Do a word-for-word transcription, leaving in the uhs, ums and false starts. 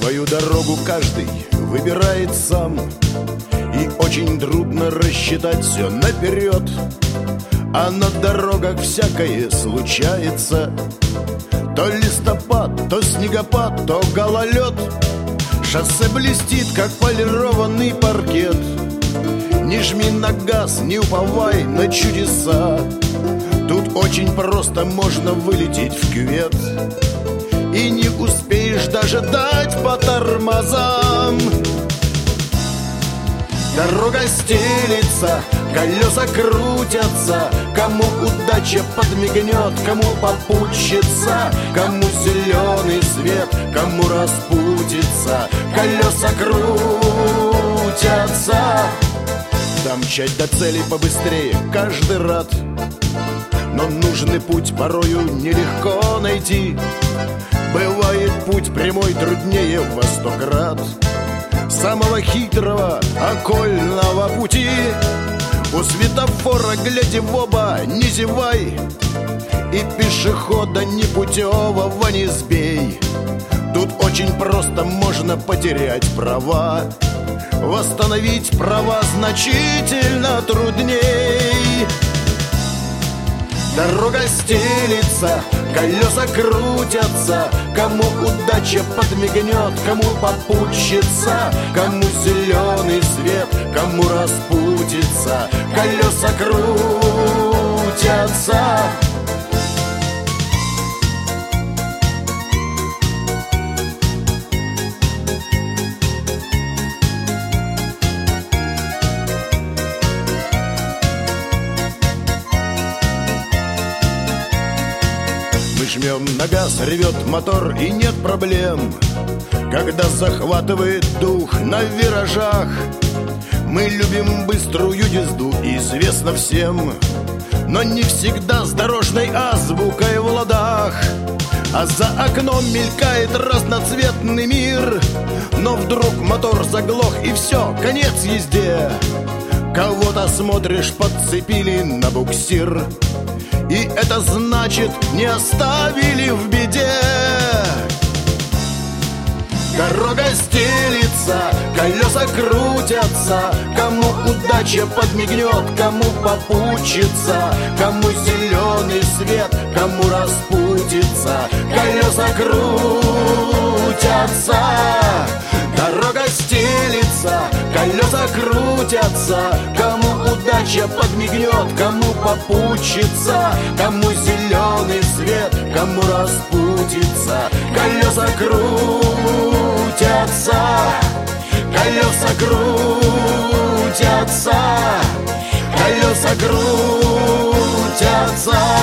Свою дорогу каждый выбирает сам, и очень трудно рассчитать все наперед. А на дорогах всякое случается: то листопад, то снегопад, то гололед. Шоссе блестит, как полированный паркет. Не жми на газ, не уповай на чудеса. Тут очень просто можно вылететь в кювет, и не успеешь даже дать по тормозам. Дорога стелится, колеса крутятся. Кому удача подмигнет, кому попутчица, кому зеленый свет, кому распутится. Колеса крутятся. Домчать до цели побыстрее каждый рад, но нужный путь порою нелегко найти. Бывает путь прямой труднее во сто крат самого хитрого окольного пути. У светофора глядя в оба, не зевай, и пешехода непутевого не сбей. Тут очень просто можно потерять права. Восстановить права значительно трудней. Дорога стелится, колеса крутятся. Кому удача подмигнет, кому попутчица, кому зеленый свет, кому распутится. Колеса крутятся. Жмем на газ, ревет мотор и нет проблем. Когда захватывает дух на виражах, мы любим быструю езду, известно всем, но не всегда с дорожной азбукой в ладах. А за окном мелькает разноцветный мир, но вдруг мотор заглох и все, конец езде. Кого-то смотришь, подцепили на буксир, и это значит, не оставили в беде. Дорога стелится, колеса крутятся. Кому удача подмигнет, кому попутчица, кому зеленый свет, кому распутится. Колеса крутятся. Дорога стелится, колеса крутятся. Кому удача подмигнет, кому попутчица, кому зеленый свет, кому распутится. Колеса крутятся, колеса крутятся, колеса крутятся.